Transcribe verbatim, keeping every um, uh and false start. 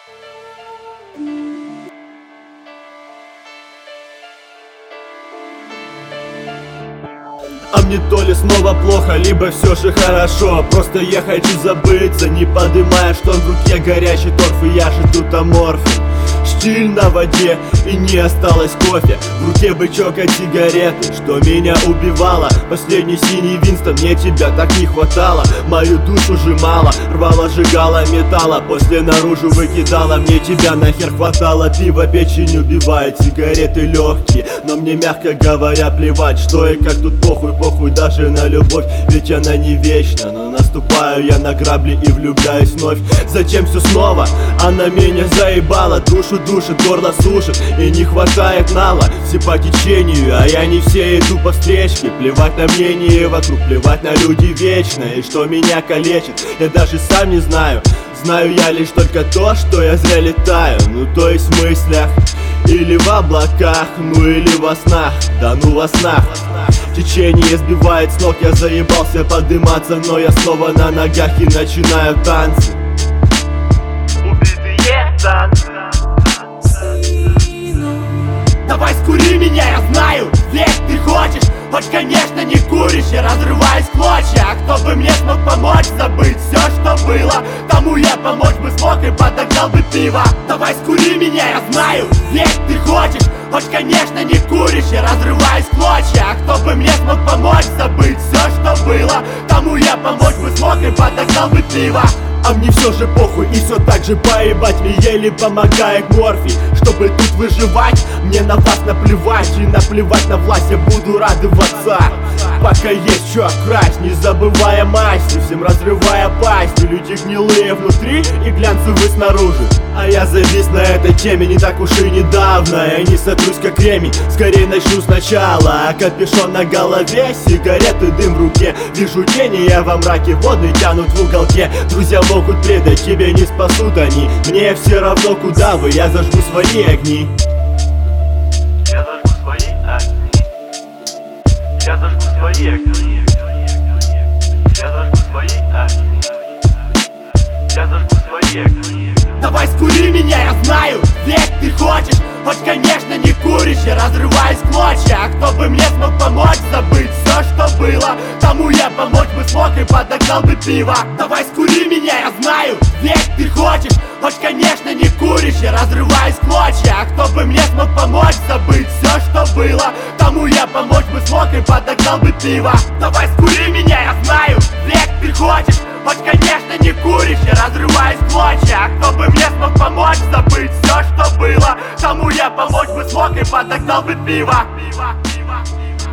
А мне то ли снова плохо, либо все же хорошо. Просто я хочу забыться, не подымая штон. В руке горячий торф, и я же тут аморфен. Штиль на воде, и не осталось кофе. В руке бычок от сигареты, что меня убивало. Последний синий Винстон, мне тебя так не хватало. Мою душу сжимала, рвала, сжигала металла. После наружу выкидала, мне тебя нахер хватало. Пиво печень убивает, сигареты легкие. Но мне, мягко говоря, плевать, что и как тут похуй. Похуй даже на любовь, ведь она не вечна. Но наступаю я на грабли и влюбляюсь вновь. Зачем все снова? Она меня заебала. Душу душит, горло сушит, и не хватает нала. Все по течению, а я не все иду по встречке. Плевать на мнение вокруг, плевать на люди вечные. И что меня калечит, я даже сам не знаю. Знаю я лишь только то, что я зря летаю. Ну то есть в мыслях, или в облаках, ну или во снах. Да ну во снах. Течение сбивает с ног, я заебался подниматься. Но я снова на ногах и начинаю танцы. Убитые танцы. Давай скури меня, я знаю, ведь ты хочешь. Хоть, конечно, не куришь, я разрываюсь в клочья. А кто бы мне смог помочь забыть все, что было, тому я помочь бы смог и подогнал бы пиво. Давай скури меня, я знаю, ведь ты хочешь. Хоть, конечно, не куришь, я разрываюсь в клочья. А кто бы мне смог помочь забыть все, что было, тому я помочь бы смог и подогнал бы пиво. А мне все же похуй, и все так же поебать. Мне еле помогает морфий, чтобы тут выживать. Мне на вас наплевать, и наплевать на власть я буду радоваться. Пока есть что красть, не забывая масти, всем разрывая пасти. Люди гнилые внутри и глянцевые снаружи. А я завис на этой теме не так уж и недавно. Я не сотрусь как кремень, скорее начну сначала. А капюшон на голове, сигареты, дым в руке. Вижу тени, я во мраке, воды тянут в уголке. Друзья могут предать, тебя не спасут они. Мне все равно куда вы, я зажгу свои огни. Я зажгу свои огни. Я зажгу свои огни. Я зажгу свои огни. Я зажгу свои огни. Давай скури меня, я знаю, ведь ты хочешь. Хоть, конечно, не куришь, я разрываюсь в клочья. А кто бы мне смог помочь забыть все, что было, тому я помочь бы смог и подогнал бы пиво. Давай скури меня, я знаю, ведь ты хочешь. Хоть, конечно, не куришь, я разрываюсь в клочья. А кто бы мне смог помочь забыть все, что было, тому я помочь бы смог и подогнал бы пиво. Давай скури меня, я знаю, ведь ты хочешь. Хоть, конечно, не куришь, я разрываюсь в клочья. А кто бы мне смог помочь забыть все, что было, тому я помочь бы смог и подогнал бы пиво. Пиво, пиво, пиво.